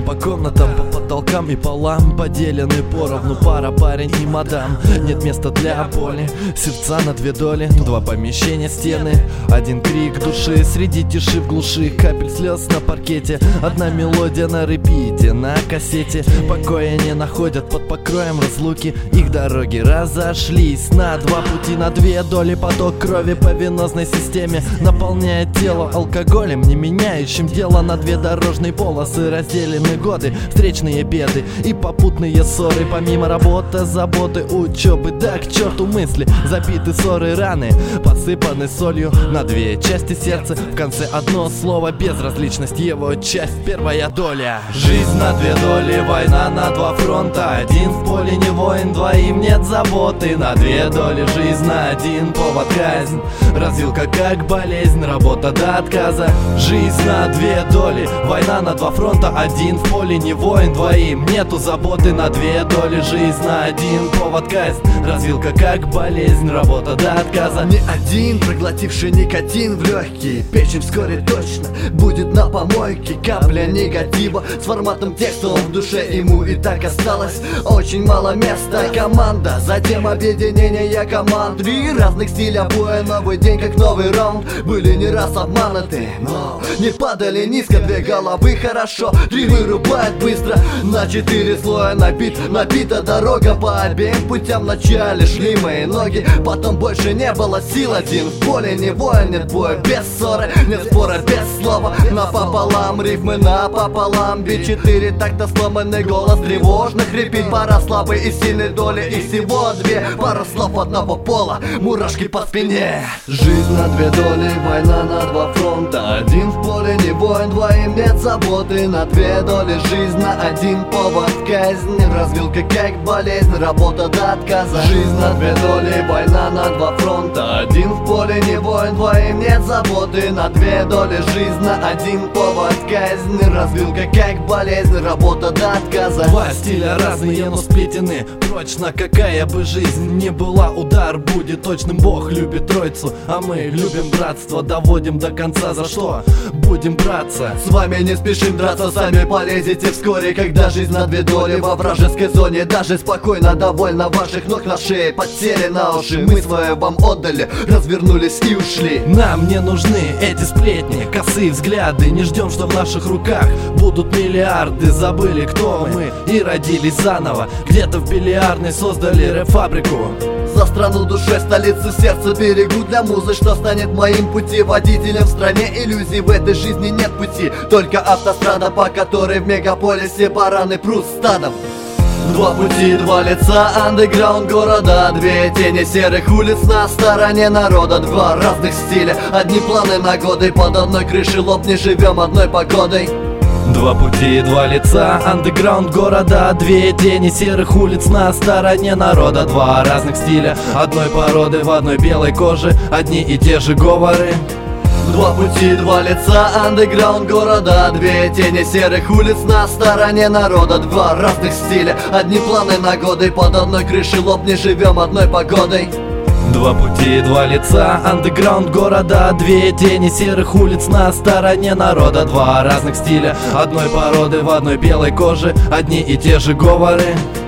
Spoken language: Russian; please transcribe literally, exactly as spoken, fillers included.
рядом по комнатам, по потолкам и полам поделены поровну пара, парень и мадам. Нет места для боли, сердца на две доли, два помещения, стены, один крик души среди тиши в глуши, капель слез на паркете, одна мелодия на репите, на кассете. Покоя не находят под покроем разлуки, их дороги разошлись на два пути, на две доли. Поток крови по венозной системе наполняет тело алкоголем, не меняющим дело. На две дорожные полосы разделены годы, встречные беды и попутные ссоры. Помимо работы, заботы, учебы, да к черту мысли, забиты ссоры, раны посыпаны солью на две части сердца. В конце одно слово, безразличность его часть, первая доля. Жизнь на две доли, война на два фронта, один в поле не воин, двоим нет заботы. На две доли жизнь, на один повод казнь, развилка как болезнь, работа до отказа. Жизнь на две доли, война на два фронта, один в поле не воин, двоим нету заботы. На две доли жизнь, на один повод казнь, развилка как болезнь, работа до отказа. Не один, проглотивший никотин в легкие, печень вскоре точно будет на помойке. Капля негатива с форматом текста в душе, ему и так осталось очень мало места. Команда, затем объединение команд, три разных стиля боя, новый день как новый раунд. Были не раз обмануты, но не падали низко, две головы хорошо, три вырубает быстро. На четыре слоя набит, набита дорога по обеим путям. Вначале шли мои ноги, потом больше не было сил. Один в поле не воин, нет боя без ссоры, нет спора без слова. Напополам, рифмы напополам, бит четыре такта, сломанный голос тревожно хрипит. Пара слабой и сильной доли, и всего две, пара слов одного пола, мурашки по спине. Жизнь на две доли, война на два фронта, один в поле не воин, двоим нет заботы. На две доли жизнь, на один повод казнь, развилка как болезнь, работа до отказа. Жизнь на две доли, война на два фронта, один в поле не воин, двоим нет заботы. На две доли жизнь, на один повод казнь, развилка как болезнь, работа до отказа. Два стиля разные, но сплетены прочно, какая бы жизнь ни была, удар будет точным. Бог любит троицу, а мы любим братство, доводим до конца, за что будем браться. С вами не спешим драться, сами полезете вскоре, когда жизнь на две доли во вражеской зоне. Даже спокойно, довольно ваших ног на шее, подсели на уши, мы свое вам отдали, развернулись и ушли. Нам не нужны эти сплетни, косые взгляды, не ждем, что в наших руках будут миллиарды. Забыли, кто мы, и родились заново, где-то в бильярдной создали рэп-фабрику. За страну душой, столицу сердца берегу для музы, что станет моим путеводителем в стране иллюзий. В этой жизни нет пути, только автострада, по которой в мегаполисе бараны прут стадом. Два пути, два лица, андеграунд города, две тени серых улиц на стороне народа. Два разных стиля, одни планы на годы, под одной крышей лопни живем одной погодой. Два пути, два лица, андеграунд города, две тени серых улиц на стороне народа. Два разных стиля, одной породы, в одной белой коже, одни и те же говоры. Два пути, два лица, андеграунд города, две тени серых улиц на стороне народа. Два разных стиля, одни планы на годы, под одной крышей лопни живем одной погодой. Два пути, два лица, андеграунд города, две тени серых улиц на стороне народа. Два разных стиля, одной породы, в одной белой коже, одни и те же говоры.